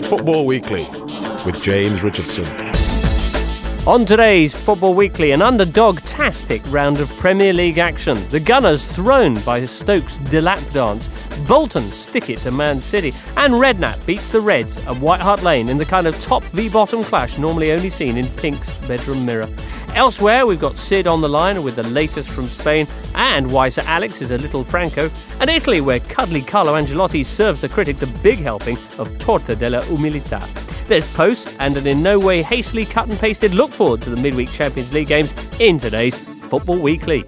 Football Weekly with James Richardson. On today's Football Weekly, an underdog-tastic round of Premier League action. The Gunners thrown by Stoke's Delap dance. Bolton stick it to Man City. And Redknapp beats the Reds at White Hart Lane in the kind of top v-bottom clash normally only seen in Pink's bedroom mirror. Elsewhere, we've got Sid on the line with the latest from Spain and why Sir Alex is a little Franco. And Italy, where cuddly Carlo Ancelotti serves the critics a big helping of torta della umilità. There's posts and an in no way hastily cut and pasted look forward to the midweek Champions League games in today's Football Weekly.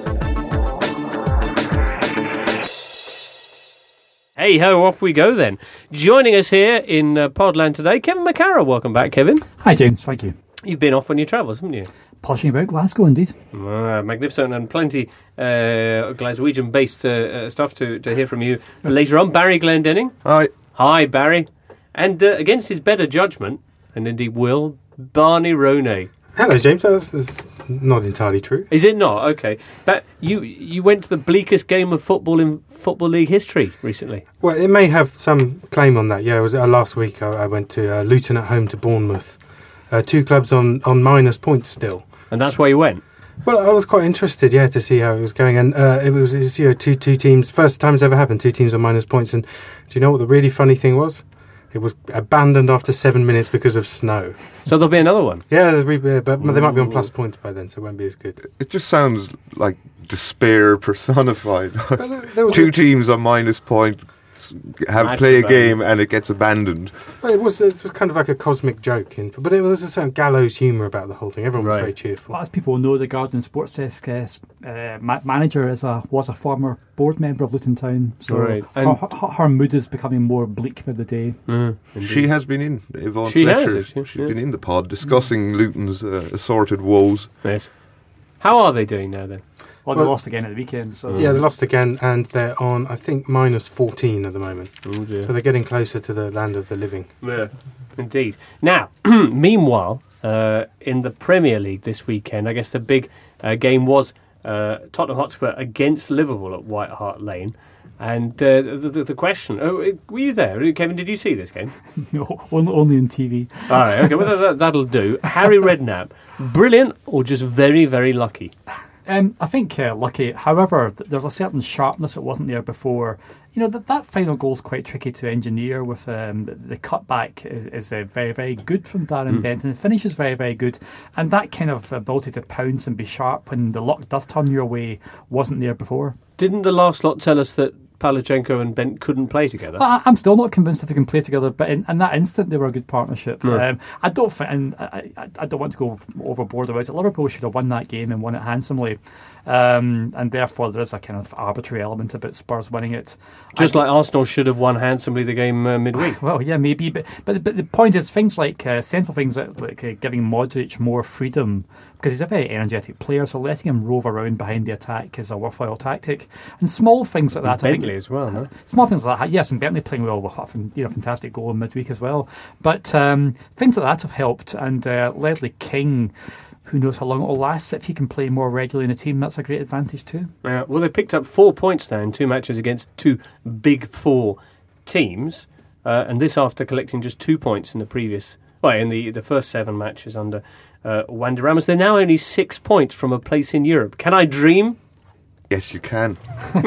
Hey ho, off we go then. Joining us here in Podland today, Kevin McCarroll. Welcome back, Kevin. Hi, James. Thank you. You've been off on your travels, haven't you? Poshing about Glasgow, indeed. Magnificent, and plenty Glaswegian-based stuff to hear from you later on. Barry Glendenning. Hi. Hi, Barry. And against his better judgment, and indeed will, Barney Ronay. Hello, James. That's not entirely true. Is it not? Okay. But you went to the bleakest game of football in Football League history recently. Well, it may have some claim on that. Yeah, it was last week. I went to Luton at home to Bournemouth. Two clubs on minus points still. And that's why you went? Well, I was quite interested, to see how it was going. And it was two teams. First time it's ever happened, two teams on minus points. And do you know what the really funny thing was? It was abandoned after 7 minutes because of snow. So there'll be another one? Yeah, but they might be on plus points by then, so it won't be as good. It just sounds like despair personified. Well, Two teams on minus point play a game and it gets abandoned. Well, it was kind of like a cosmic joke, but it was a certain gallows humour about the whole thing. Everyone was very cheerful. Well, as people know, the Guardian Sports Desk manager was a former board member of Luton Town, so her mood is becoming more bleak by the day. She has been in, Yvonne Fletcher. She's been in the pod discussing Luton's assorted woes. Yes. How are they doing now then? Well, they lost again at the weekend. So. Yeah, they lost again, and they're on, I think, minus 14 at the moment. Oh dear. So they're getting closer to the land of the living. Yeah, indeed. Now, meanwhile, in the Premier League this weekend, I guess the big game was Tottenham Hotspur against Liverpool at White Hart Lane. And the question, were you there? Kevin, did you see this game? No, only on TV. All right, okay, well, that'll do. Harry Redknapp, brilliant or just very, very lucky? I think lucky. However, there's a certain sharpness that wasn't there before. You know, that final goal's quite tricky to engineer with the cutback is very, very good from Darren Benton. The finish is very, very good. And that kind of ability to pounce and be sharp when the luck does turn your way wasn't there before. Didn't the last lot tell us that Palachenko and Bent couldn't play together? I'm still not convinced that they can play together, but in that instant they were a good partnership. I don't think, and I don't want to go overboard about it. Liverpool should have won that game and won it handsomely, and therefore there is a kind of arbitrary element about Spurs winning it. Just like Arsenal should have won handsomely the game midweek. Well, yeah, maybe, but the point is things like sensible things like giving Modric more freedom, because he's a very energetic player, so letting him rove around behind the attack is a worthwhile tactic. And small things like that, Bentley as well, no? Small things like that, yes, and Bentley playing well with a fantastic goal in midweek as well. But things like that have helped, and Ledley King, who knows how long it will last. If he can play more regularly in a team, that's a great advantage too. Well, they picked up 4 points now in 2 matches against 2 Big Four teams, and this after collecting just 2 points in the first 7 matches under Wandy Ramos. They're now only 6 points from a place in Europe. Can I dream? Yes, you can.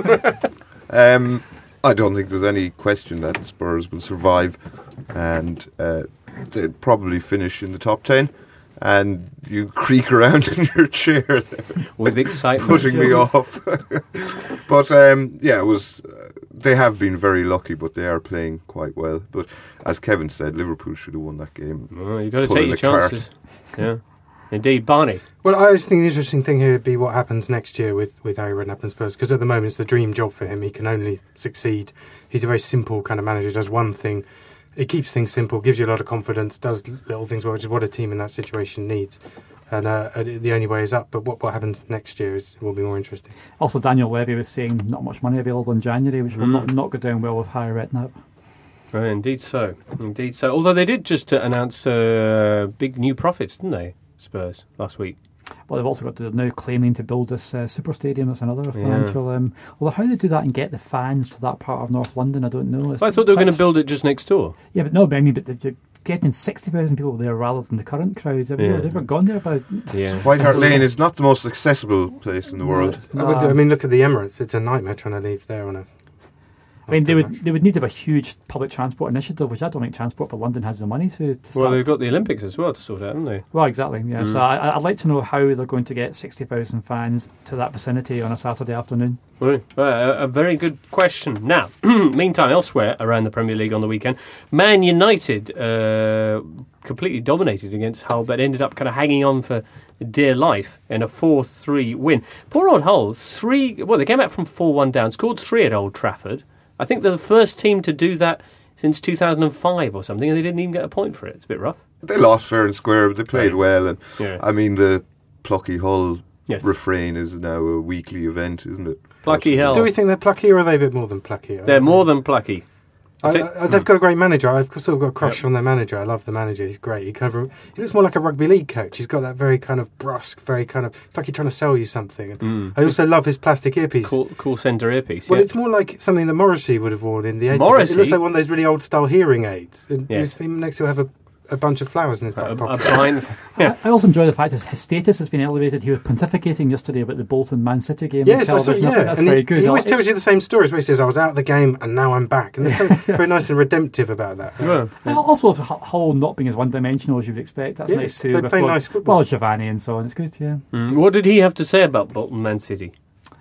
I don't think there's any question that Spurs will survive, and they'll probably finish in the top 10. And you creak around in your chair there, with excitement, putting me off. But it was. They have been very lucky, but they are playing quite well. But as Kevin said, Liverpool should have won that game. You've got to take your chances. Yeah, indeed, Barney. Well, I just think the interesting thing here would be what happens next year with Harry Redknapp and Spurs, because at the moment it's the dream job for him. He can only succeed. He's a very simple kind of manager. Does one thing. It keeps things simple, gives you a lot of confidence, does little things well, which is what a team in that situation needs. And the only way is up. But what happens next year will be more interesting. Also, Daniel Levy was saying not much money available in January, which will not go down well with Harry Redknapp. Right, indeed so. Although they did just announce big new profits, didn't they, Spurs, last week? Well, they've also got they're now claiming to build this super stadium. That's another financial. Although how they do that and get the fans to that part of North London, I don't know. I thought they were going to build it just next door. Yeah, but no, but I mean, but they're getting 60,000 people there rather than the current crowds. Have you ever gone there about? Yeah. White Hart Lane is not the most accessible place in the world. I mean, look at the Emirates. It's a nightmare trying to leave there on a. I mean, they would need a huge public transport initiative, which I don't think Transport for London has the money to start. Well, they've got the Olympics as well to sort out, haven't they? Well, exactly, yeah. So I'd like to know how they're going to get 60,000 fans to that vicinity on a Saturday afternoon. Well, a very good question. Now, meantime, elsewhere around the Premier League on the weekend, Man United completely dominated against Hull, but ended up kind of hanging on for dear life in a 4-3 win. Poor old Hull, they came out from 4-1 down, scored 3 at Old Trafford. I think they're the first team to do that since 2005 or something, and they didn't even get a point for it. It's a bit rough. They lost fair and square, but they played well. And Yeah. the plucky Hull Yes. refrain is now a weekly event, isn't it? Plucky Hull. Do we think they're plucky, or are they a bit more than plucky? They're more than plucky. They've got a great manager. I've sort of got a crush on their manager. I love the manager. He's great. He looks more like a rugby league coach. He's got that very kind of brusque, very kind of... It's like he's trying to sell you something. And I also love his plastic earpiece. Cool centre earpiece. Well, yeah. it's more like something that Morrissey would have worn in the 80s. Morrissey? It looks like one of those really old-style hearing aids. And Yes. next he'll have a bunch of flowers in his back a pocket. blind. Yeah. I also enjoy the fact that his status has been elevated. He was pontificating yesterday about the Bolton Man City game on Yes, I saw, television. I think that's and very good. He always tells you the same stories where he says, I was out of the game and now I'm back. And there's something very nice and redemptive about that. Also, Hull not being as one-dimensional as you would expect. That's Yes, nice too. they play nice football. Well, Giovanni and so on. It's good, yeah. What did he have to say about Bolton Man City?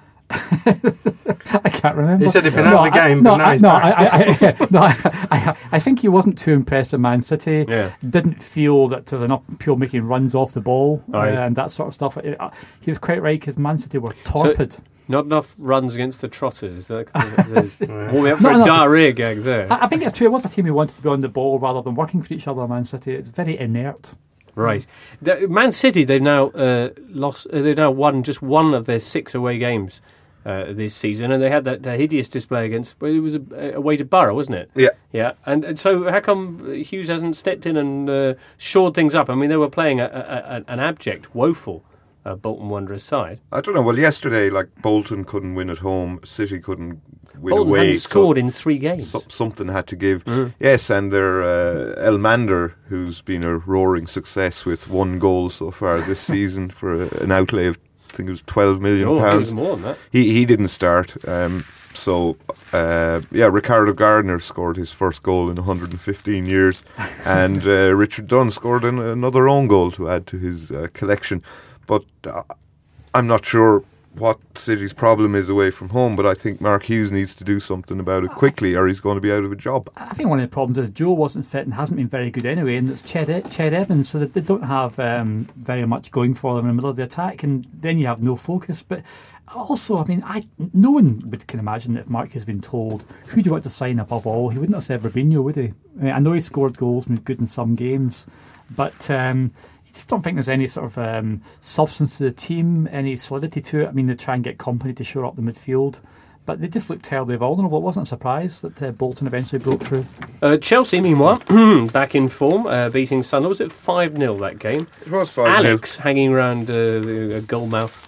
I can't remember. He said he'd been out of the game, but now he's back. I think he wasn't too impressed with Man City. Yeah. Didn't feel that there was enough people making runs off the ball Aye. and that sort of stuff. He was quite right because Man City were torpid. Not enough runs against the Trotters. Warming up for No. a diarrhea gag there. I think it's true. It was a team who wanted to be on the ball rather than working for each other. Man City. It's very inert. Right. Man City, they've now lost. They've now won just one of their 6 away games this season, and they had that hideous display against. Well, it was away to Borough, wasn't it? Yeah. Yeah. And so, how come Hughes hasn't stepped in and shored things up? I mean, they were playing an abject, woeful Bolton Wanderers side. I don't know. Well, yesterday, Bolton couldn't win at home, City couldn't win Bolton away. hadn't scored in 3 games. Something had to give. Yes, and their Elmander, who's been a roaring success with 1 goal so far this season for an outlay of, I think it was £12 million. Oh, it was more than that. He didn't start. Ricardo Gardner scored his first goal in 115 years, and Richard Dunn scored another own goal to add to his collection. But I'm not sure what City's problem is away from home, but I think Mark Hughes needs to do something about it quickly, or he's going to be out of a job. I think one of the problems is Joe wasn't fit and hasn't been very good anyway, and it's Ched Evans, so that they don't have very much going for them in the middle of the attack, and then you have no focus. But also, I mean, no one can imagine that if Mark has been told, who do you want to sign above all, he wouldn't have said Robinho, would he? I mean, I know he scored goals and was good in some games, but I just don't think there's any sort of substance to the team, any solidity to it. I mean, they try and get company to shore up the midfield, but they just look terribly vulnerable. It wasn't a surprise that Bolton eventually broke through. Chelsea, meanwhile, back in form, beating Sunderland. Was it 5-0 that game? It was 5-0. Alex hanging around a goal mouth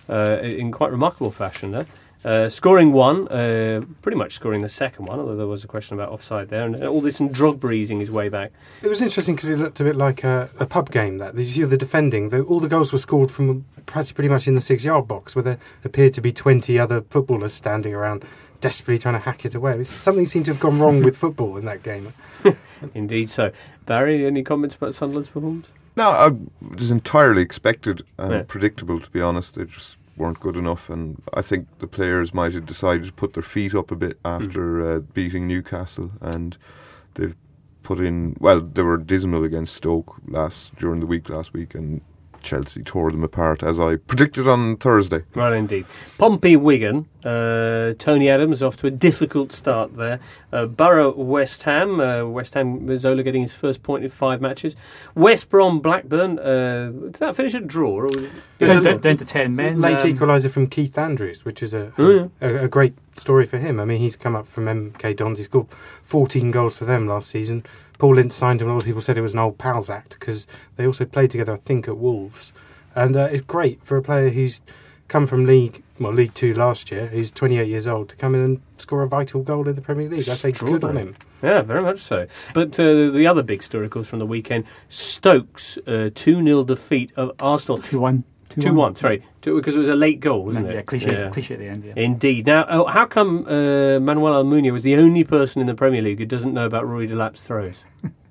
in quite remarkable fashion there. Scoring one, pretty much scoring the second one, although there was a question about offside there, and all this and Drogba easing his way back. It was interesting because it looked a bit like a pub game. That you see the defending, all the goals were scored from pretty much in the 6-yard box, where there appeared to be 20 other footballers standing around, desperately trying to hack it away. Something seemed to have gone wrong with football in that game. Indeed so. Barry, any comments about Sunderland's performance? No, it was entirely expected and predictable, to be honest. They just weren't good enough, and I think the players might have decided to put their feet up a bit after beating Newcastle, and they've put in, well, they were dismal against Stoke during the week last week, and Chelsea tore them apart, as I predicted on Thursday. Well, indeed. Pompey Wigan, Tony Adams off to a difficult start there. Borough West Ham, Zola getting his first point in 5 matches. West Brom Blackburn, did that finish a draw? Or was it Down to 10 men. Late equaliser from Keith Andrews, which is a great story for him. I mean, he's come up from MK Dons. He scored 14 goals for them last season. Paul Ince signed him. A lot of people said it was an old pals act because they also played together, I think, at Wolves. And it's great for a player who's come from League 2 last year, who's 28 years old, to come in and score a vital goal in the Premier League. I say good on him. Yeah, very much so. But the other big story, of course, from the weekend, Stokes 2-0 defeat of Arsenal. 2-1. 2-1, sorry. Because it was a late goal, wasn't it? Yeah, cliche at the end, yeah. Indeed. Now, how come Manuel Almunia was the only person in the Premier League who doesn't know about Rory Delap's throws?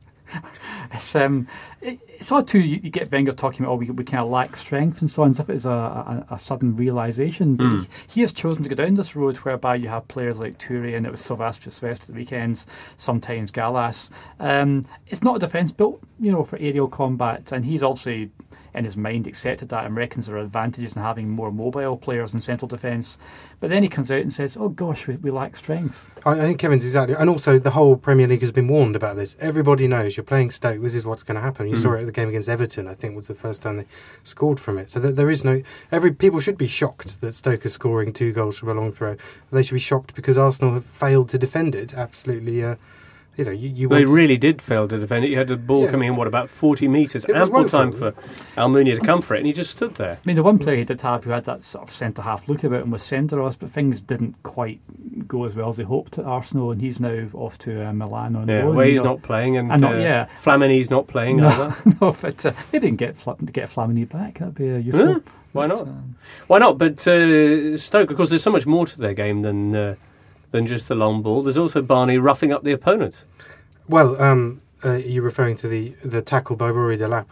It's odd too. You get Wenger talking about, we kind of lack strength and so on, as if it's a sudden realisation. But he has chosen to go down this road whereby you have players like Toure, and it was Silvestris West at the weekends, sometimes Gallas. It's not a defence built, for aerial combat, and he's obviously in his mind accepted that and reckons there are advantages in having more mobile players in central defence. But then he comes out and says, oh gosh, we lack strength. I think Kevin's exactly, and also the whole Premier League has been warned about this. Everybody knows you're playing Stoke, this is what's going to happen. You saw it at the game against Everton, I think was the first time they scored from it. So that there is people should be shocked that Stoke is scoring 2 goals from a long throw. They should be shocked because Arsenal have failed to defend it absolutely. They really did fail to defend it. You had the ball coming in, about 40 metres. Ample time for Almunia to come for it, and he just stood there. I mean, the one player he did have who had that sort of centre-half look about him was Senderos, but things didn't quite go as well as they hoped at Arsenal, and he's now off to Milan on loan. Where he's not playing, and Flamini's not playing either. No, but maybe they can get Flamini back. That'd be useful. Why not? Why not? But Stoke, of course, there's so much more to their game than just the long ball. There's also Barney roughing up the opponents. Well, you're referring to the tackle by Rory Delap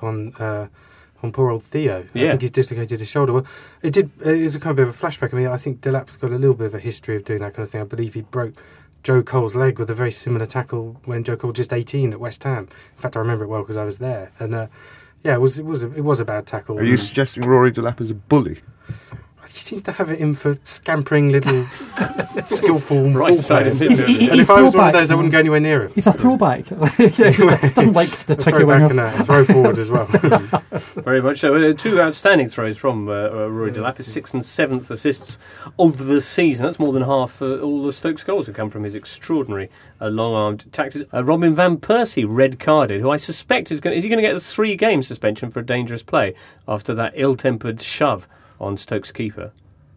on poor old Theo. I think he's dislocated his shoulder. Well, it's a kind of bit of a flashback. I mean, I think Delap's got a little bit of a history of doing that kind of thing. I believe he broke Joe Cole's leg with a very similar tackle when Joe Cole was just 18 at West Ham. In fact, I remember it well because I was there. And it was a bad tackle. Are you suggesting Rory Delap is a bully? He seems to have it in for scampering little skillful right ball players. He's and if I was one of those, I wouldn't go anywhere near him. He's a throwback. Doesn't like the tricky wingers. And a throw forward as well. Very much so. 2 outstanding throws from Rory Delap. His 6th and 7th assists of the season. That's more than half all the Stokes goals have come from his extraordinary long-armed tactics. Robin Van Persie red-carded, who I suspect is he going to get a 3-game suspension for a dangerous play after that ill-tempered shove on Stoke's keeper?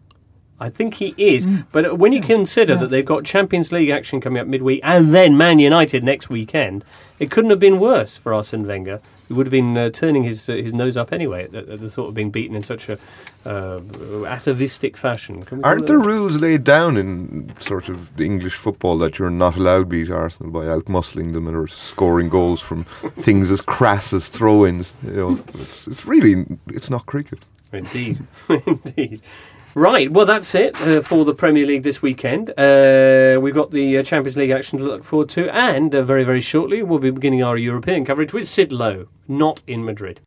I think he is, but when you consider that they've got Champions League action coming up midweek and then Man United next weekend, it couldn't have been worse for Arsene Wenger. He would have been turning his nose up anyway at the thought of being beaten in such a atavistic fashion. Aren't there rules laid down in sort of the English football that you're not allowed to beat Arsenal by out-muscling them or scoring goals from things as crass as throw-ins? It's not cricket. Indeed, indeed. Right, well, that's it for the Premier League this weekend. We've got the Champions League action to look forward to, and very, very shortly we'll be beginning our European coverage with Sid Lowe, not in Madrid.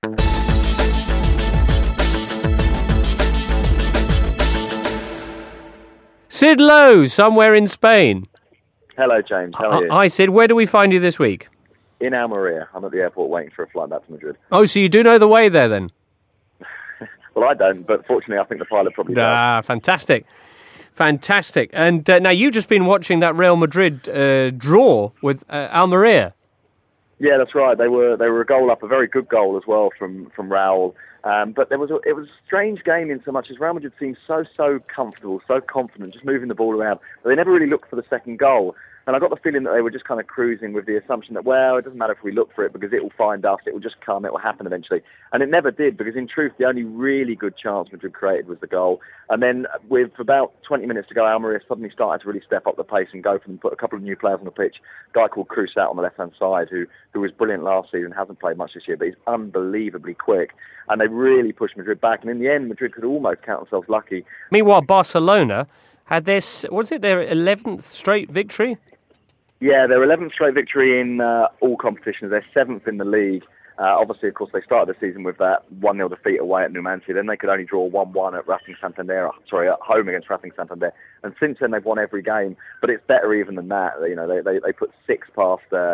Sid Lowe, somewhere in Spain. Hello, James. How are you? Hi, Sid. Where do we find you this week? In Almeria. I'm at the airport waiting for a flight back to Madrid. Oh, so you do know the way there, then? Well, I don't, but fortunately I think the pilot probably does. Fantastic. Fantastic. And now you've just been watching that Real Madrid draw with Almeria. Yeah, that's right. They were a goal up, a very good goal as well from Raul. But it was a strange game in so much as Real Madrid seemed so comfortable, so confident, just moving the ball around. But they never really looked for the second goal. And I got the feeling that they were just kind of cruising with the assumption that, well, it doesn't matter if we look for it because it will find us, it will just come, it will happen eventually. And it never did, because in truth, the only really good chance Madrid created was the goal. And then with about 20 minutes to go, Almeria suddenly started to really step up the pace and go for them, put a couple of new players on the pitch. A guy called Cruz out on the left-hand side, who was brilliant last season, hasn't played much this year, but he's unbelievably quick. And they really pushed Madrid back. And in the end, Madrid could almost count themselves lucky. Meanwhile, Barcelona had their 11th straight victory? Yeah, their 11th straight victory in all competitions. They're 7th in the league. Obviously, of course, they started the season with that 1-0 defeat away at Numancia. Then they could only draw 1-1 at at home against Racing Santander. And since then, they've won every game. But it's better even than that. You know, they put 6 past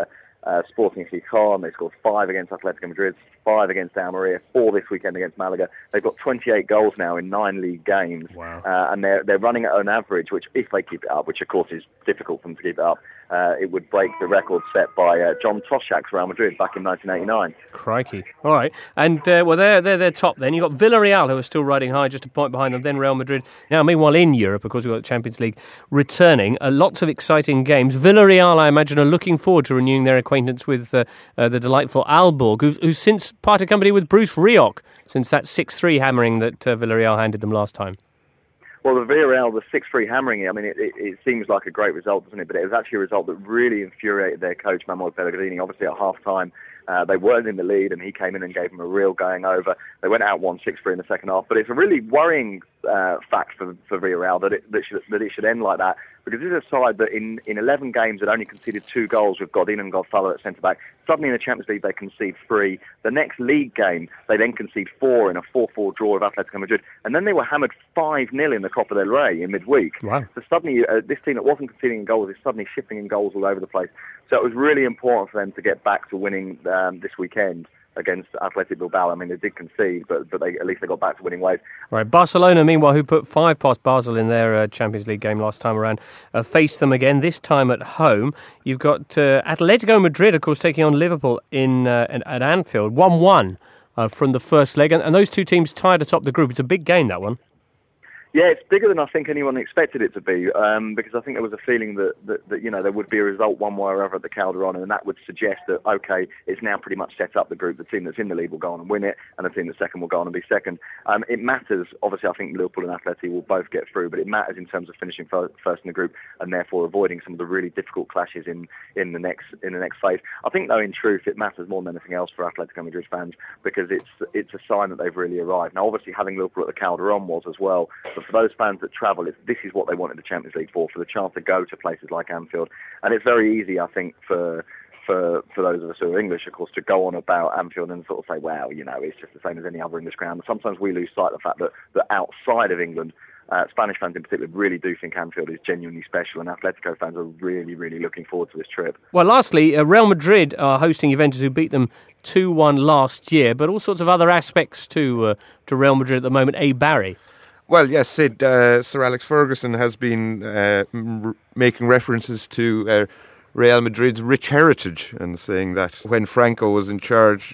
Sporting Gijón. They scored 5 against Atletico Madrid, 5 against Almeria, 4 this weekend against Malaga. They've got 28 goals now in 9 league games. Wow. And they're running at an average, which if they keep it up, which of course is difficult for them to keep it up, it would break the record set by John Toshak's Real Madrid back in 1989. Crikey. All right. And, they're top then. You've got Villarreal, who are still riding high, just a point behind them, then Real Madrid. Now, meanwhile, in Europe, of course, we've got the Champions League returning. Lots of exciting games. Villarreal, I imagine, are looking forward to renewing their acquaintance with the delightful Aalborg, who's since parted company with Bruce Rioch, since that 6-3 hammering that Villarreal handed them last time. Well, the Villarreal, the 6-3 hammering, I mean, it seems like a great result, doesn't it? But it was actually a result that really infuriated their coach, Manuel Pellegrini. Obviously, at half-time, they weren't in the lead, and he came in and gave them a real going over. They went out 1-6-3 in the second half. But it's a really worrying fact for Villarreal that it should end like that, because this is a side that in 11 games had only conceded 2 goals with Godin and Godfallo at centre-back. Suddenly in the Champions League they concede 3. The next league game they then concede 4 in a 4-4 draw with Atletico Madrid. And then they were hammered 5-0 in the Copa del Rey in midweek. Wow. So suddenly this team that wasn't conceding goals is suddenly shifting in goals all over the place. So it was really important for them to get back to winning this weekend against Athletic Bilbao. I mean, they did concede, but at least they got back to winning ways. Right, Barcelona, meanwhile, who put 5 past Basel in their Champions League game last time around, face them again, this time at home. You've got Atletico Madrid, of course, taking on Liverpool at Anfield, 1-1 from the first leg, and those two teams tied atop the group. It's a big game, that one. Yeah, it's bigger than I think anyone expected it to be, because I think there was a feeling that there would be a result one way or other at the Calderón, and that would suggest that, okay, it's now pretty much set up the group. The team that's in the lead will go on and win it, and the team that's second will go on and be second. It matters, obviously, I think Liverpool and Atleti will both get through, but it matters in terms of finishing first in the group and therefore avoiding some of the really difficult clashes in the next phase. I think, though, in truth, it matters more than anything else for Atletico Madrid fans, because it's a sign that they've really arrived. Now, obviously, having Liverpool at the Calderón was as well, but for those fans that travel, this is what they wanted the Champions League for the chance to go to places like Anfield. And it's very easy, I think, for those of us who are English, of course, to go on about Anfield and sort of say, well, it's just the same as any other English ground. Sometimes we lose sight of the fact that outside of England, Spanish fans in particular really do think Anfield is genuinely special, and Atletico fans are really, really looking forward to this trip. Well, lastly, Real Madrid are hosting Juventus, who beat them 2-1 last year, but all sorts of other aspects to Real Madrid at the moment. Barry? Well, yes, Sid, Sir Alex Ferguson has been making references to Real Madrid's rich heritage and saying that when Franco was in charge,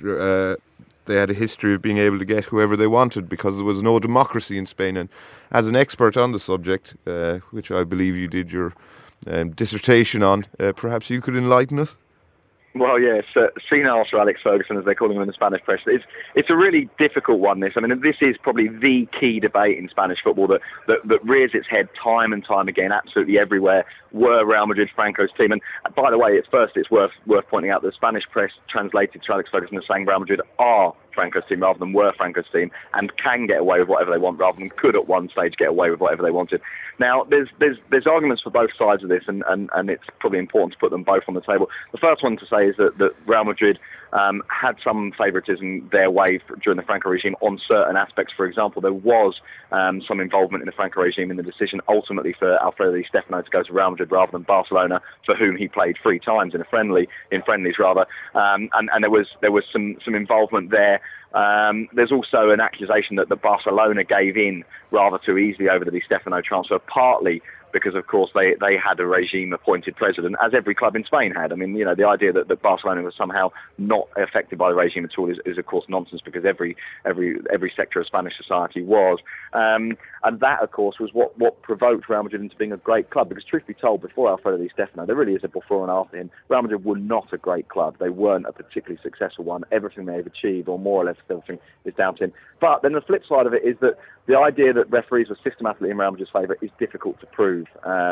they had a history of being able to get whoever they wanted because there was no democracy in Spain. And as an expert on the subject, which I believe you did your dissertation on, perhaps you could enlighten us? Well, yes, senile Sir Alex Ferguson, as they call him in the Spanish press. It's a really difficult one, this. I mean, this is probably the key debate in Spanish football that rears its head time and time again, absolutely everywhere. Were Real Madrid Franco's team? And by the way, it's worth pointing out that the Spanish press translated Sir Alex Ferguson as saying Real Madrid are Franco's team rather than were Franco's team, and can get away with whatever they want rather than could at one stage get away with whatever they wanted. Now, there's arguments for both sides of this, and it's probably important to put them both on the table. The first one to say is that Real Madrid had some favouritism their way during the Franco regime on certain aspects. For example, there was some involvement in the Franco regime in the decision ultimately for Alfredo Di Stefano to go to Real Madrid rather than Barcelona, for whom he played 3 times in friendlies rather. And there was some involvement there. There's also an accusation that Barcelona gave in rather too easily over the Di Stefano transfer, partly because, of course, they had a regime-appointed president, as every club in Spain had. I mean, the idea that Barcelona was somehow not affected by the regime at all is of course, nonsense, because every sector of Spanish society was. And that, of course, was what provoked Real Madrid into being a great club, because, truth be told, before Alfredo Di Stefano, there really is a before and after him. Real Madrid were not a great club. They weren't a particularly successful one. Everything they've achieved, or more or less everything, is down to him. But then the flip side of it is that the idea that referees were systematically in Real Madrid's favour is difficult to prove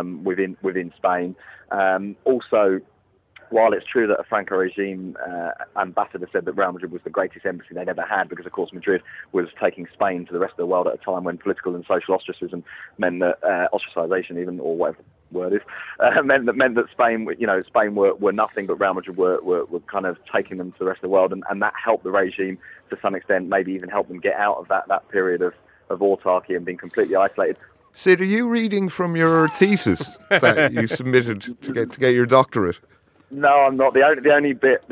within Spain. Also, while it's true that a Franco regime ambassador said that Real Madrid was the greatest embassy they'd ever had, because, of course, Madrid was taking Spain to the rest of the world at a time when political and social ostracism meant that ostracisation, even, or whatever the word is, meant that Spain were nothing, but Real Madrid were kind of taking them to the rest of the world, and that helped the regime to some extent, maybe even help them get out of that period of autarky and being completely isolated. Sid, are you reading from your thesis that you submitted to get your doctorate? No, I'm not. The only bit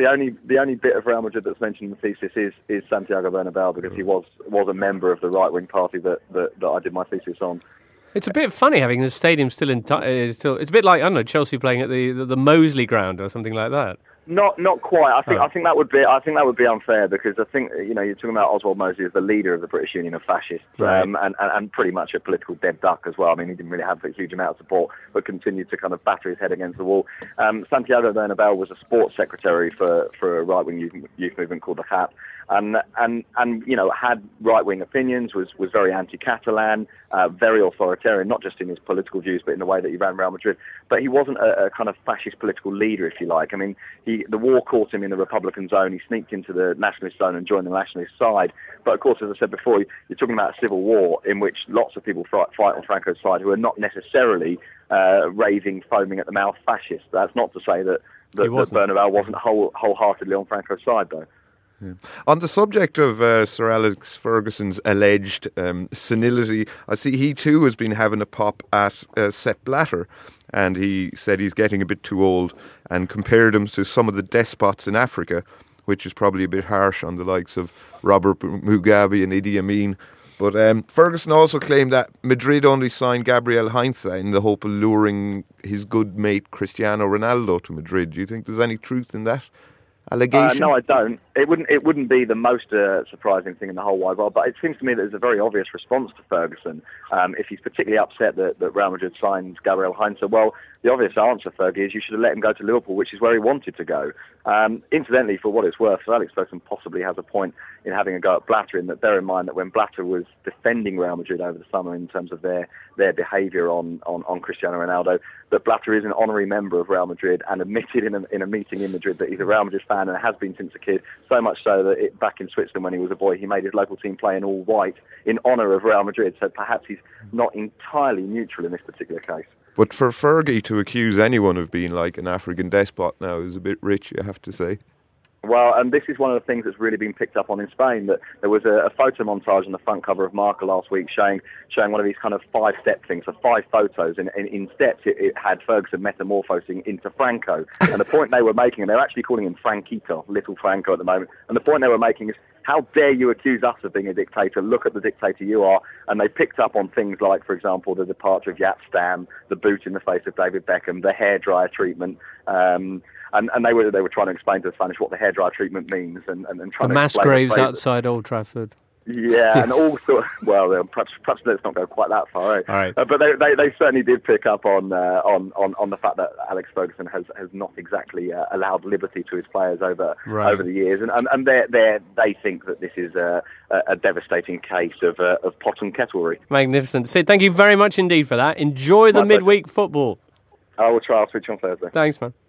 of Real Madrid that's mentioned in the thesis is Santiago Bernabéu, because he was a member of the right wing party that I did my thesis on. It's a bit funny having the stadium still. It's a bit like, I don't know, Chelsea playing at the Moseley ground or something like that. Not quite. I think that would be unfair, because I think, you know, you're talking about Oswald Mosley as the leader of the British Union of Fascists, right. and pretty much a political dead duck as well. I mean, he didn't really have a huge amount of support, but continued to kind of batter his head against the wall. Santiago Bernabéu was a sports secretary for a right-wing youth movement called the HAP. And you know, had right-wing opinions, was very anti-Catalan, very authoritarian, not just in his political views, but in the way that he ran Real Madrid. But he wasn't a kind of fascist political leader, if you like. I mean, the war caught him in the Republican zone. He sneaked into the nationalist zone and joined the nationalist side. But of course, as I said before, you're talking about a civil war in which lots of people fight on Franco's side who are not necessarily raving, foaming at the mouth fascists. That's not to say that Bernabéu wasn't wholeheartedly on Franco's side, though. Yeah. On the subject of Sir Alex Ferguson's alleged senility, I see he too has been having a pop at Sepp Blatter, and he said he's getting a bit too old and compared him to some of the despots in Africa, which is probably a bit harsh on the likes of Robert Mugabe and Idi Amin. But Ferguson also claimed that Madrid only signed Gabriel Heinze in the hope of luring his good mate Cristiano Ronaldo to Madrid. Do you think there's any truth in that allegation? No, I don't. It wouldn't be the most surprising thing in the whole wide world, but it seems to me that there's a very obvious response to Ferguson. If he's particularly upset that Real Madrid signed Gabriel Heinze, well, the obvious answer, Fergie, is you should have let him go to Liverpool, which is where he wanted to go. Incidentally, for what it's worth, Sir Alex Ferguson possibly has a point in having a go at Blatter, in that bear in mind that when Blatter was defending Real Madrid over the summer in terms of their behaviour on Cristiano Ronaldo, that Blatter is an honorary member of Real Madrid and admitted in a meeting in Madrid that he's a Real Madrid fan and has been since a kid, so much so that back in Switzerland when he was a boy, he made his local team play in all white in honour of Real Madrid, so perhaps he's not entirely neutral in this particular case. But for Fergie to accuse anyone of being like an African despot now is a bit rich, you have to say. Well, and this is one of the things that's really been picked up on in Spain, that there was a photo montage on the front cover of Marca last week showing one of these kind of 5-step things, so 5 photos, and in steps it had Ferguson metamorphosing into Franco. And the point they were making, and they're actually calling him Franquito, Little Franco at the moment, and the point they were making is, how dare you accuse us of being a dictator? Look at the dictator you are. And they picked up on things like, for example, the departure of Jaap Stam, the boot in the face of David Beckham, the hairdryer treatment, and they were trying to explain to the Spanish what the hairdryer treatment means, and trying the to mass graves outside Old Trafford. Yeah, and also, well, perhaps let's not go quite that far, right? All right. But they certainly did pick up on the fact that Alex Ferguson has not exactly allowed liberty to his players over the years, and they think that this is a devastating case of pot and kettlery. Magnificent, Sid. Thank you very much indeed for that. Enjoy the midweek football. I will try. I'll switch on Thursday. Thanks, man.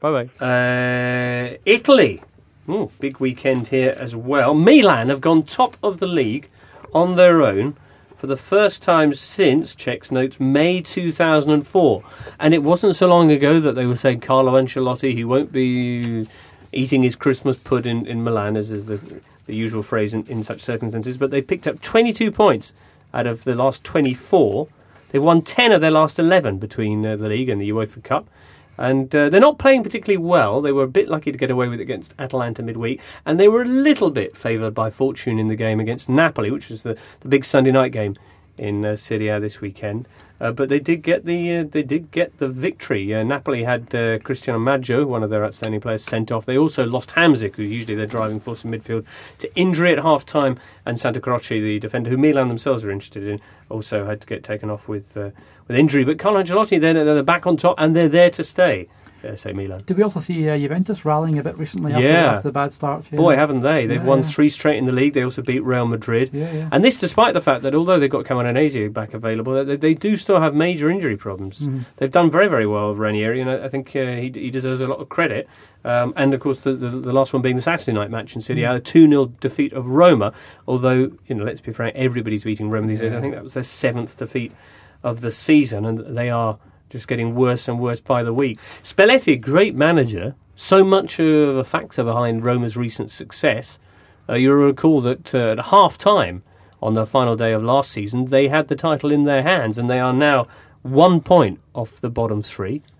Bye-bye. Italy. Big weekend here as well. Milan have gone top of the league on their own for the first time since, checks notes, May 2004. And it wasn't so long ago that they were saying Carlo Ancelotti, he won't be eating his Christmas pudding in Milan, as is the usual phrase in such circumstances. But they picked up 22 points out of the last 24. They've won 10 of their last 11 between the league and the UEFA Cup. And they're not playing particularly well. They were a bit lucky to get away with it against Atalanta midweek. And they were a little bit favoured by fortune in the game against Napoli, which was the big Sunday night game in Serie A this weekend. But they did get the victory. Napoli had Cristiano Maggio, one of their outstanding players, sent off. They also lost Hamzik, who's usually their driving force in midfield, to injury at half-time. And Santa Croce, the defender who Milan themselves are interested in, also had to get taken off with injury. But Carlo Ancelotti, they're back on top and they're there to stay. Say Milan. Did we also see Juventus rallying a bit recently after the bad starts? Yeah. Boy, haven't they? They've won 3 straight in the league. They also beat Real Madrid. Yeah. And this despite the fact that although they've got Camoranesi back available, they do still have major injury problems. Mm-hmm. They've done very, very well, Ranieri, and I think he deserves a lot of credit. And of course, the last one being the Saturday night match in Serie A, a 2-0 defeat of Roma. Although, let's be frank, everybody's beating Roma these days. I think that was their 7th defeat of the season, and they are just getting worse and worse by the week. Spalletti, great manager, so much of a factor behind Roma's recent success. You'll recall that at half-time on the final day of last season, they had the title in their hands, and they are now 1 point off the bottom 3.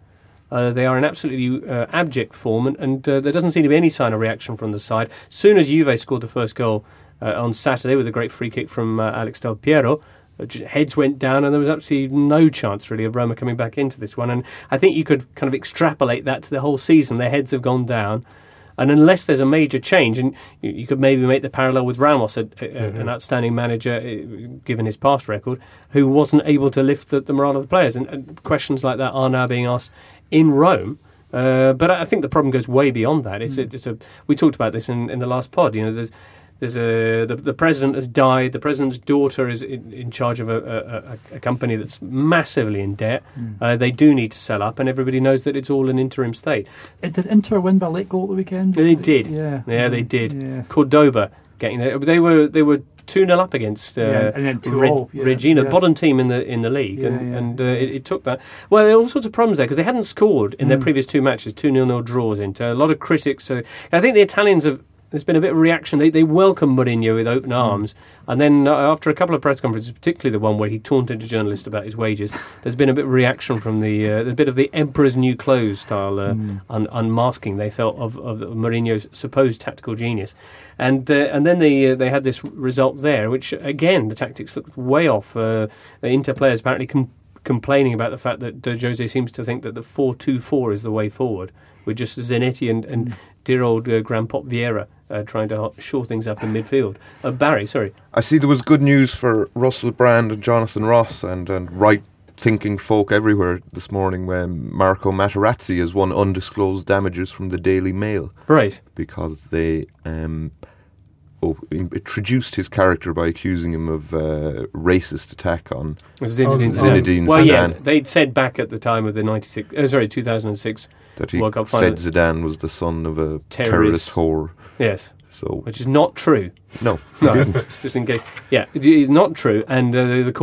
They are in absolutely abject form, and there doesn't seem to be any sign of reaction from the side. Soon as Juve scored the first goal on Saturday with a great free kick from Alex Del Piero, heads went down, and there was absolutely no chance really of Roma coming back into this one. And I think you could kind of extrapolate that to the whole season. Their heads have gone down, and unless there's a major change, and you could maybe make the parallel with Ramos, an outstanding manager given his past record, who wasn't able to lift the morale of the players, and questions like that are now being asked in Rome. But I think the problem goes way beyond that. We talked about this in the last pod. The president has died. The president's daughter is in charge of a company that's massively in debt. They do need to sell up, and everybody knows that it's all an interim state. Did Inter win by late goal at the weekend? They did. Yeah, they did. Yes. Cordoba getting there. They were 2-0 up against and then 2-0, Regina, yes. bottom team in the league, it took that. Well, there are all sorts of problems there because they hadn't scored in their previous 2 matches, 2-0 draws into. A lot of critics. I think the Italians have. There's been a bit of reaction. They welcome Mourinho with open arms. And then after a couple of press conferences, particularly the one where he taunted a journalist about his wages, there's been a bit of reaction from the bit of the Emperor's New Clothes style unmasking they felt of Mourinho's supposed tactical genius. And then they had this result there, which, again, the tactics looked way off. The Inter players apparently complaining about the fact that Jose seems to think that the 4-2-4 is the way forward, with just Zanetti and dear old Grandpop Vieira trying to shore things up in midfield. Barry, sorry. I see there was good news for Russell Brand and Jonathan Ross and right-thinking folk everywhere this morning when Marco Materazzi has won undisclosed damages from the Daily Mail. Right. Because they introduced his character by accusing him of racist attack on Zinedine Zidane. Well, yeah, they'd said back at the time of the 2006 that he World Cup said final, Zidane was the son of a terrorist whore. Yes. So, which is not true. No, just in case. Yeah, not true. And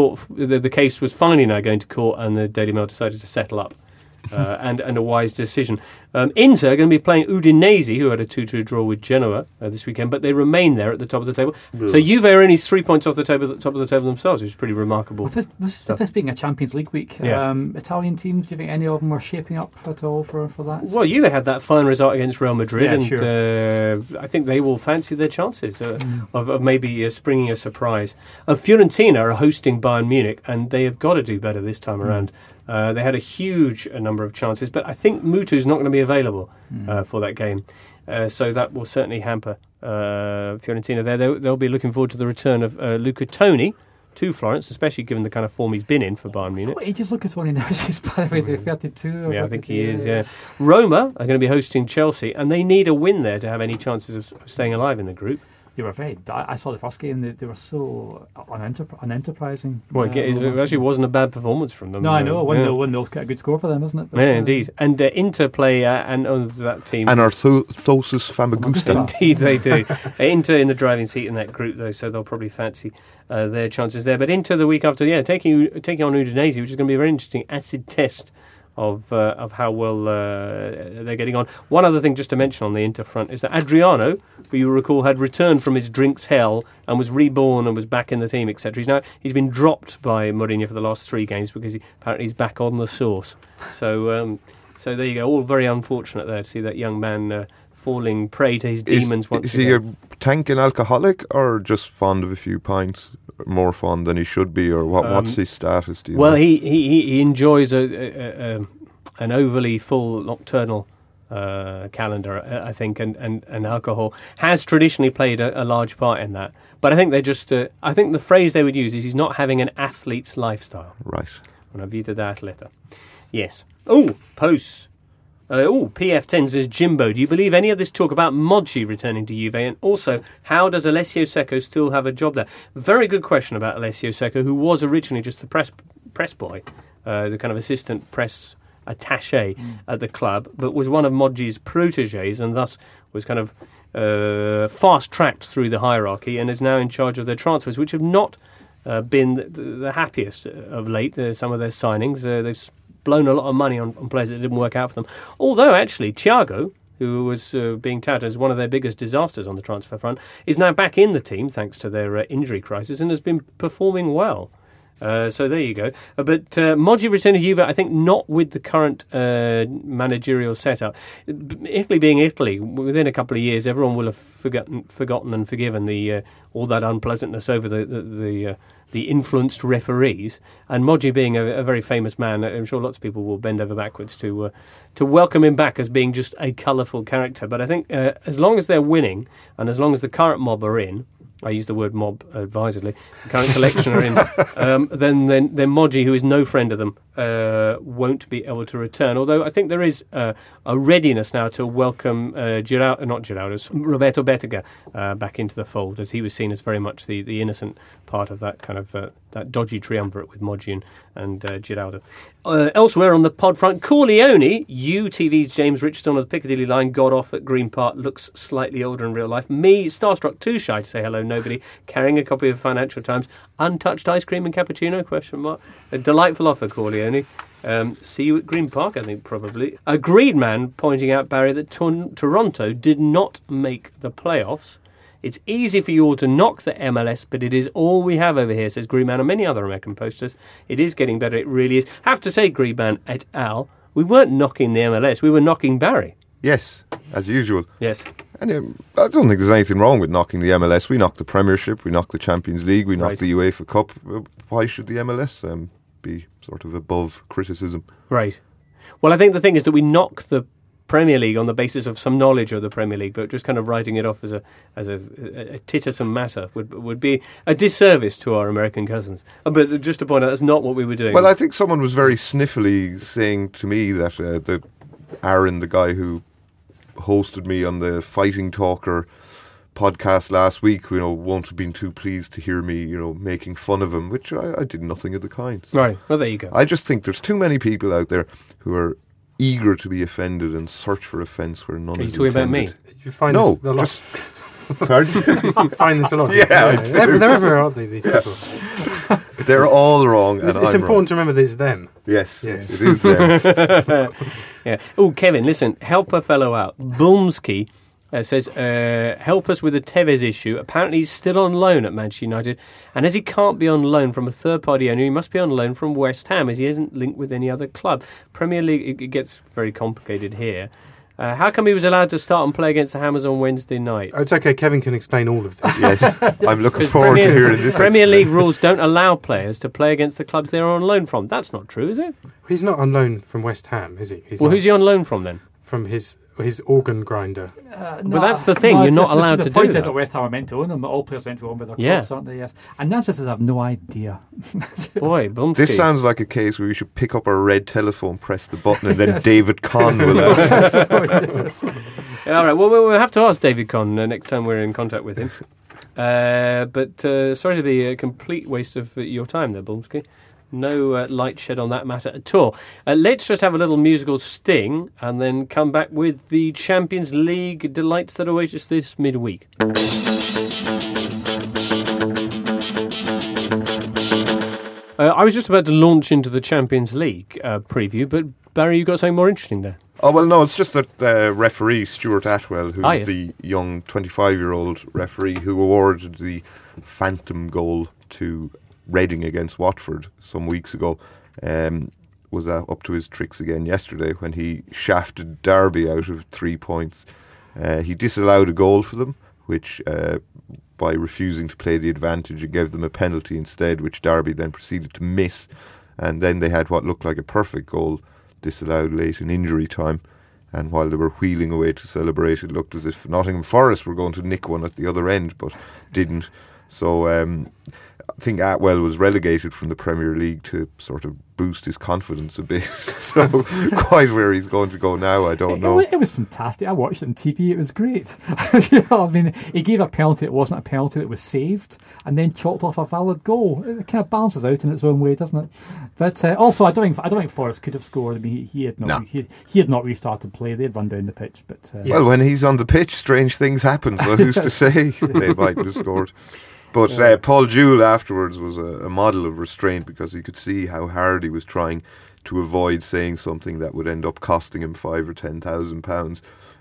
the case was finally now going to court, and the Daily Mail decided to settle up. And a wise decision. Inter are going to be playing Udinese, who had a 2-2 draw with Genoa this weekend, but they remain there at the top of the table. So Juve are only 3 points off the top of the table themselves, which is pretty remarkable. This being a Champions League week, Italian teams, do you think any of them are shaping up at all for that? Well, Juve had that fine result against Real Madrid, sure. I think they will fancy their chances of maybe springing a surprise. Fiorentina are hosting Bayern Munich, and they have got to do better this time around. They had a huge number of chances, but I think Mutu's not going to be available for that game. So that will certainly hamper Fiorentina there. They'll be looking forward to the return of Luca Toni to Florence, especially given the kind of form he's been in for Bayern Munich. What age is Luca Toni now? He's, by the way, 32? Yeah, I think he is, yeah. Roma are going to be hosting Chelsea, and they need a win there to have any chances of staying alive in the group. They were I saw the first game. They were so unenterprising. Well, it actually wasn't a bad performance from them. No, I know. 1-0's quite a good score for them, isn't it? But, yeah, indeed. And Inter play and that team. Anarthosis Famagusta. Indeed, they do. Inter in the driving seat in that group, though, so they'll probably fancy their chances there. But Inter the week after, taking on Udinese, which is going to be a very interesting acid test of how well they're getting on. One other thing just to mention on the Inter front is that Adriano, who you recall had returned from his drinks hell and was reborn and was back in the team, etc. He's been dropped by Mourinho for the last 3 games because apparently he's back on the sauce. So there you go. All very unfortunate there to see that young man falling prey to his demons once again. Is he a tanking alcoholic or just fond of a few pints? More fond than he should be, or what's his status? Do you know? He enjoys an overly full nocturnal calendar, I think, and alcohol has traditionally played a large part in that. But I think they just, I think the phrase they would use is he's not having an athlete's lifestyle. Right. Una vida da atleta. Yes. Oh, posts. PF10 says, Jimbo, do you believe any of this talk about Moggi returning to Juve? And also, how does Alessio Secco still have a job there? Very good question about Alessio Secco, who was originally just the press boy, the kind of assistant press attaché at the club, but was one of Moggi's protégés and thus was kind of fast-tracked through the hierarchy and is now in charge of their transfers, which have not been the happiest of late. Some of their signings, they've blown a lot of money on players that didn't work out for them. Although, actually, Thiago, who was being touted as one of their biggest disasters on the transfer front, is now back in the team thanks to their injury crisis and has been performing well. So there you go. But Moggi returned to Juve, I think not with the current managerial setup. Italy being Italy, within a couple of years, everyone will have forgotten and forgiven the all that unpleasantness over the influenced referees. And Moggi being a very famous man, I'm sure lots of people will bend over backwards to welcome him back as being just a colourful character. But I think as long as they're winning, and as long as the current mob are in, I use the word mob advisedly, the current selection are in, then Moggi, who is no friend of them, won't be able to return. Although I think there is a readiness now to welcome Roberto Bettega back into the fold, as he was seen as very much the innocent part of that kind of that dodgy triumvirate with Moggi and Giraldo. Elsewhere on the pod front, Corleone, UTV's James Richardson on the Piccadilly line, got off at Green Park, looks slightly older in real life. Me, starstruck, too shy to say hello, nobody, carrying a copy of Financial Times. Untouched ice cream and cappuccino, ? A delightful offer, Corleone. See you at Green Park, I think, probably. A Greed man pointing out, Barry, that Toronto did not make the playoffs. It's easy for you all to knock the MLS, but it is all we have over here, says Greedman and many other American posters. It is getting better, it really is. Have to say, Greedman et al., we weren't knocking the MLS, we were knocking Barry. Yes, as usual. Yes. And I don't think there's anything wrong with knocking the MLS. We knocked the Premiership, we knocked the Champions League, we knocked the UEFA Cup. Why should the MLS be sort of above criticism? Right. Well, I think the thing is that we knock the Premier League on the basis of some knowledge of the Premier League, but just kind of writing it off as a tittersome matter would be a disservice to our American cousins. But just to point out, that's not what we were doing. Well, I think someone was very sniffily saying to me that Aaron, the guy who hosted me on the Fighting Talker podcast last week, won't have been too pleased to hear me, making fun of him, which I did nothing of the kind. Right. Well, there you go. I just think there's too many people out there who are eager to be offended and search for offence where none is intended. Are you talking about me? You find this a lot. You find this a lot. Yeah, they're everywhere, aren't they, these people? They're all wrong. It's important to remember that it's them. Yes, it is them. Yeah. Oh, Kevin, listen, help a fellow out. Bulmsky says, help us with the Tevez issue. Apparently he's still on loan at Manchester United, and as he can't be on loan from a third-party owner, he must be on loan from West Ham, as he isn't linked with any other club. Premier League, it gets very complicated here. How come he was allowed to start and play against the Hammers on Wednesday night? Oh, it's okay, Kevin can explain all of this. Yes, I'm looking forward to hearing this. Premier League rules don't allow players to play against the clubs they're on loan from. That's not true, is it? He's not on loan from West Ham, is he? Who's he on loan from then? From his organ grinder. But that's the thing, you're not allowed to do that. The point is that West Ham are meant to own them, but all players are meant to own with their clubs, aren't they? Yes. And Nancy says, I have no idea. Boy, Bumsky. This sounds like a case where we should pick up our red telephone, press the button, and then David Conn will answer. All right, well, we'll have to ask David Conn next time we're in contact with him. But sorry to be a complete waste of your time there, Bumsky. No light shed on that matter at all. Let's just have a little musical sting and then come back with the Champions League delights that await us this midweek. I was just about to launch into the Champions League preview, but Barry, you got something more interesting there. Oh, well, no, it's just that referee Stuart Atwell, who's the young 25-year-old referee who awarded the phantom goal to Reading against Watford some weeks ago, was up to his tricks again yesterday when he shafted Derby out of 3 points. He disallowed a goal for them, which by refusing to play the advantage, it gave them a penalty instead, which Derby then proceeded to miss. And then they had what looked like a perfect goal disallowed late in injury time. And while they were wheeling away to celebrate, it looked as if Nottingham Forest were going to nick one at the other end, but didn't. So I think Atwell was relegated from the Premier League to sort of boost his confidence a bit. So quite where he's going to go now, I don't know. It was fantastic. I watched it on TV. It was great. He gave a penalty that wasn't a penalty that was saved, and then chalked off a valid goal. It kind of balances out in its own way, doesn't it? But also, I don't think Forrest could have scored. I mean, he had not restarted play. They'd run down the pitch. But well, when he's on the pitch, strange things happen. So who's to say they mightn't have scored? But Paul Jewell afterwards was a model of restraint, because he could see how hard he was trying to avoid saying something that would end up costing him £5,000 or £10,000.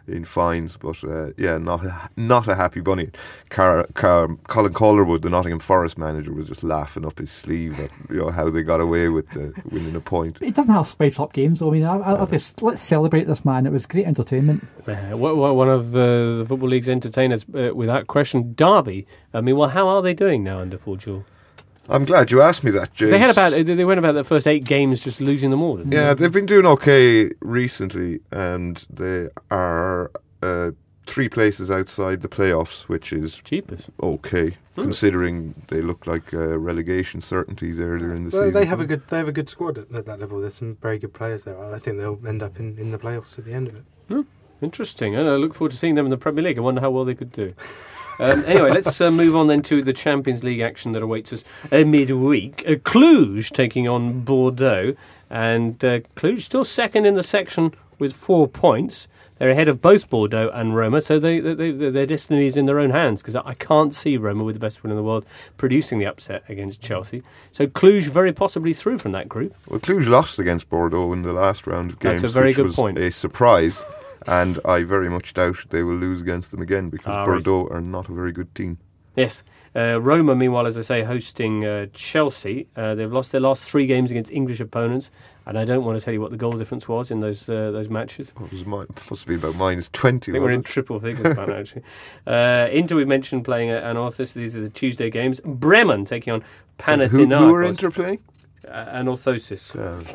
in fines. But not a happy bunny. Colin Calderwood, the Nottingham Forest manager, was just laughing up his sleeve at how they got away with winning a point. It doesn't have spice up games, though. I mean, I'll just let's celebrate this man. It was great entertainment. One of the Football League's entertainers, without question, Derby. I mean, well, how are they doing now under Paul Jewell? I'm glad you asked me that, James. They went about the first 8 games just losing them all, didn't they? Yeah, they've been doing okay recently, and they are 3 places outside the playoffs, which is cheapest. Okay, considering they look like relegation certainties earlier in the season. They have a good squad at that level. There's some very good players there. I think they'll end up in the playoffs at the end of it. Interesting. And I look forward to seeing them in the Premier League. I wonder how well they could do. Anyway, let's move on then to the Champions League action that awaits us midweek. Cluj taking on Bordeaux, and Cluj still second in the section with 4 points. They're ahead of both Bordeaux and Roma, so their destiny is in their own hands, because I can't see Roma, with the best one in the world, producing the upset against Chelsea. So Cluj very possibly through from that group. Well, Cluj lost against Bordeaux in the last round of games. That's a very good was point. A surprise. And I very much doubt they will lose against them again, because Bordeaux are not a very good team. Yes. Roma, meanwhile, as I say, hosting Chelsea. They've lost their last 3 games against English opponents, and I don't want to tell you what the goal difference was in those matches. It was supposed to be about -20. I think we're in triple figures by now, actually. Inter, we mentioned, playing at Anorthus. These are the Tuesday games. Bremen taking on Panathinaikos. Who are Inter playing? Anorthosis.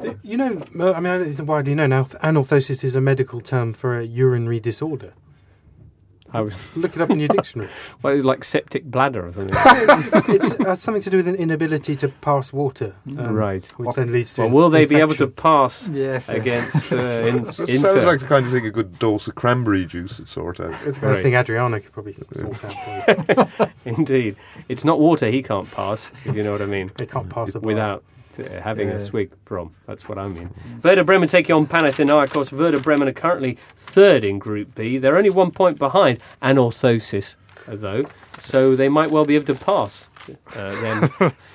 I mean, why do you know now? Anorthosis is a medical term for a urinary disorder. Look it up in your dictionary. Well, it's like septic bladder or something. It's something to do with an inability to pass water. Right. Which then leads to will they be able infection. to pass Yes. against Inter? Sounds like the kind of thing a good dose of cranberry juice would sort out. It's the kind of thing Adriana could probably sort out for you. Indeed. It's not water he can't pass, if you know what I mean. They can't pass it without having a swig from. That's what I mean. Werder Bremen taking on Panathinaikos. Werder Bremen are currently 3rd in Group B. They're only 1 point behind Anorthosis, though, so they might well be able to pass them.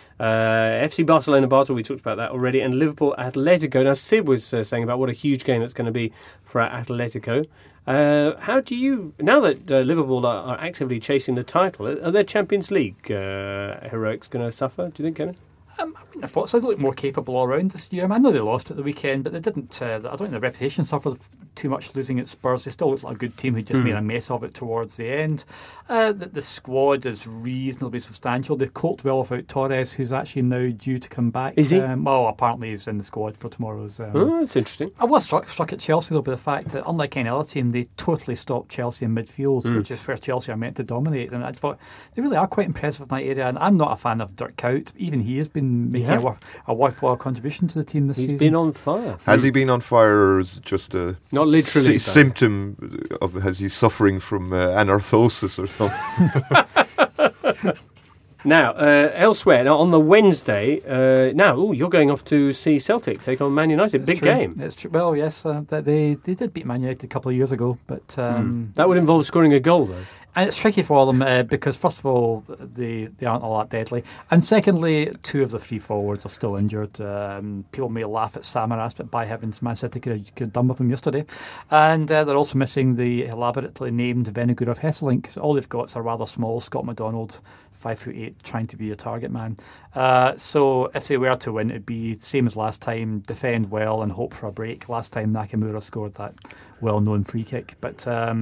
FC Barcelona Basel, we talked about that already, and Liverpool Atletico. Now, Sid was saying about what a huge game it's going to be for Atletico. How do you, now that Liverpool are actively chasing the title, are their Champions League heroics going to suffer, do you think, Kevin? I wouldn't have thought so. They look more capable all round this year. I know they lost at the weekend, but they didn't. I don't think their reputation suffered too much losing at Spurs. They still look like a good team who just made a mess of it towards the end. The squad is reasonably substantial. They've coped well without Torres, who's actually now due to come back. Is he? Well, apparently he's in the squad for tomorrow's. That's interesting. I was struck at Chelsea, though, by the fact that, unlike any other team, they totally stopped Chelsea in midfield, which is where Chelsea are meant to dominate. And I thought they really are quite impressive in that area. And I'm not a fan of Dirk Kuyt. Even he has been making a worthwhile contribution to the team this season. He's been on fire. Has he been on fire, or is it just a not literally symptom of, has he suffering from anorthosis or something? Now, elsewhere, on the Wednesday, you're going off to see Celtic take on Man United. Big game. It's true. Well, yes, they did beat Man United a couple of years ago, but that would involve scoring a goal, though. And it's tricky for them because, first of all, they aren't all that deadly. And secondly, 2 of the 3 forwards are still injured. People may laugh at Samaras, but by heavens, Man City could have done with him yesterday. And they're also missing the elaborately named Vennegoor of Hesselink. So all they've got is a rather small Scott McDonald, 5'8", trying to be a target man. So if they were to win, it'd be the same as last time, defend well and hope for a break. Last time Nakamura scored that well-known free kick. But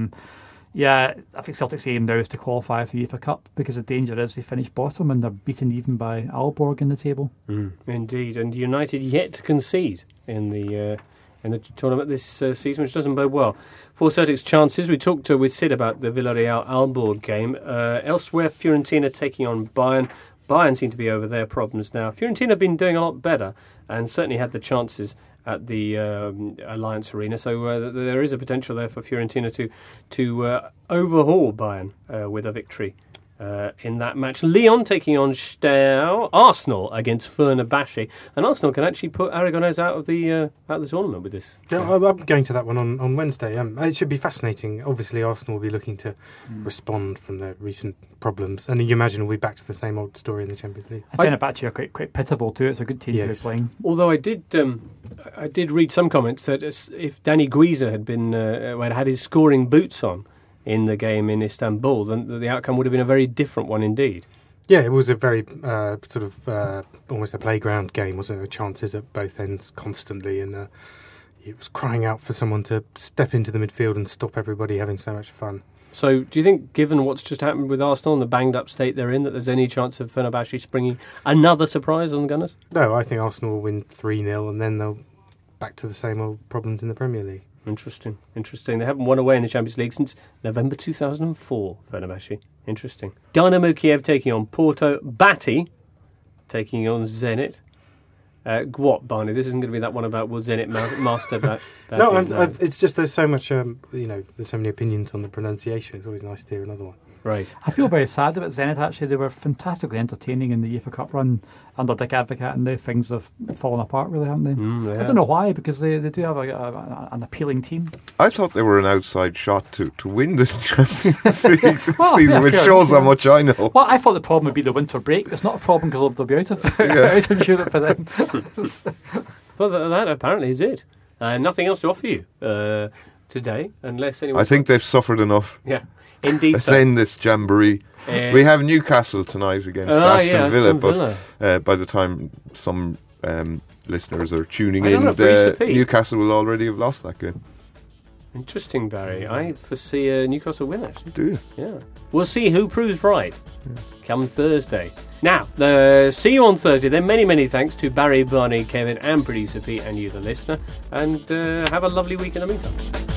I think Celtic's aim now is to qualify for the UEFA Cup, because the danger is they finish bottom and they're beaten even by Aalborg in the table. Indeed, and United yet to concede in the tournament this season, which doesn't bode well for Celtic's chances. We talked with Sid about the Villarreal-Aalborg game. Elsewhere, Fiorentina taking on Bayern. Bayern seem to be over their problems now. Fiorentina have been doing a lot better and certainly had the chances at the Alliance Arena. So there is a potential there for Fiorentina to overhaul Bayern with a victory in that match. Lyon taking on Steaua. Arsenal against Fenerbahce. And Arsenal can actually put Aragonés out of the tournament with this. Yeah, I'm going to that one on Wednesday. It should be fascinating. Obviously, Arsenal will be looking to respond from their recent problems. And you imagine we'll be back to the same old story in the Champions League. Fenerbahce are quite pitiable too. It's a good team to be playing. Although I did read some comments that if Danny Guiza had his scoring boots on in the game in Istanbul, then the outcome would have been a very different one indeed. Yeah, it was a very almost a playground game, wasn't it? Chances at both ends constantly, and it was crying out for someone to step into the midfield and stop everybody having so much fun. So do you think, given what's just happened with Arsenal and the banged-up state they're in, that there's any chance of Fenerbahce springing another surprise on the Gunners? No, I think Arsenal will win 3-0 and then they'll back to the same old problems in the Premier League. Interesting. They haven't won away in the Champions League since November 2004, Fenerbahce. Interesting. Dynamo Kiev taking on Porto. Bati taking on Zenit. What, Barney? This isn't going to be that one about will Zenit master that? No, it's just there's so much, there's so many opinions on the pronunciation. It's always nice to hear another one. Right. I feel very sad about Zenit, actually. They were fantastically entertaining in the UEFA Cup run under Dick Advocaat, and now things have fallen apart, really, haven't they? Yeah. I don't know why, because they do have an appealing team. I thought they were an outside shot to win the Champions League this season, which shows how much I know. Well, I thought the problem would be the winter break. It's not a problem because they'll be out of Europe for them. Well, that apparently is it. Nothing else to offer you today, unless anyone... I think they've suffered enough. Yeah, indeed. Let's end this jamboree. We have Newcastle tonight against Aston Villa, but by the time some listeners are tuning in, Newcastle will already have lost that game. Interesting, Barry. I foresee a Newcastle win, actually. Do you? Yeah. We'll see who proves right come Thursday. Now, see you on Thursday. Then many thanks to Barry, Barney, Kevin and producer Pete and you, the listener. And have a lovely week in the meantime.